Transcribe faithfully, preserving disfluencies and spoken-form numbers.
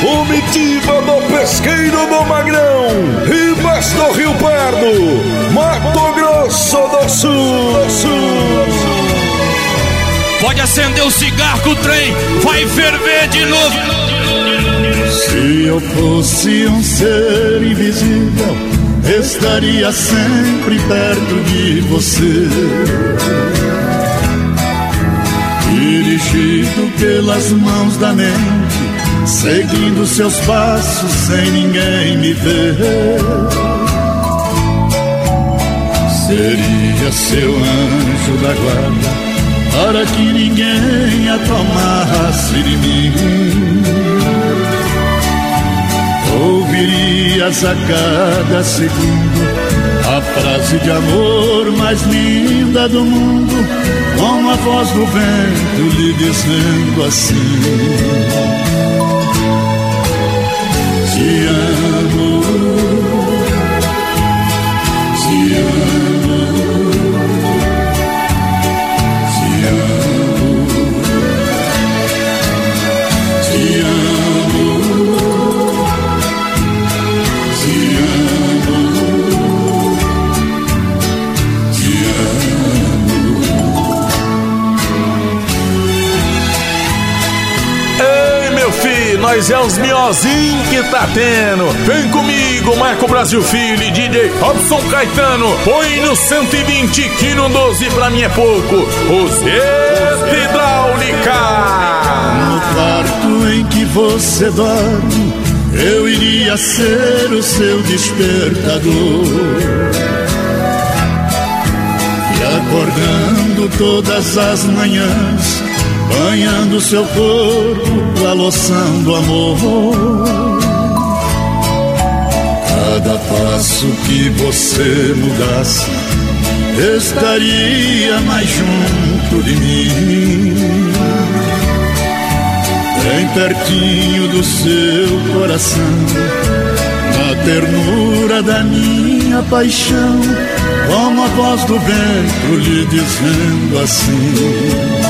Comitiva do Pesqueiro do Magrão, Ribas do Rio Pardo, Mato Grosso do Sul, do Sul. Pode acender o cigarro que o trem vai ferver de novo. Se eu fosse um ser invisível, estaria sempre perto de você, dirigido pelas mãos da mente, seguindo seus passos sem ninguém me ver. Seria seu anjo da guarda, para que ninguém a tomasse de mim. Ouvirias a cada segundo a frase de amor mais linda do mundo, com a voz do vento lhe dizendo assim: te amo, te amo, te amo, te amo, te amo, te amo. Ei, meu filho, nós é os miozinhos que tá tendo. Vem comigo, Marco Brasil Filho e D J Robson Caetano. Põe no cento e vinte que no doze pra mim é pouco. Roseta Hidráulica. No quarto em que você dorme, eu iria ser o seu despertador, e acordando todas as manhãs, banhando seu corpo com a loção do amor. Cada passo que você mudasse, estaria mais junto de mim, bem pertinho do seu coração, na ternura da minha paixão, como a voz do vento lhe dizendo assim: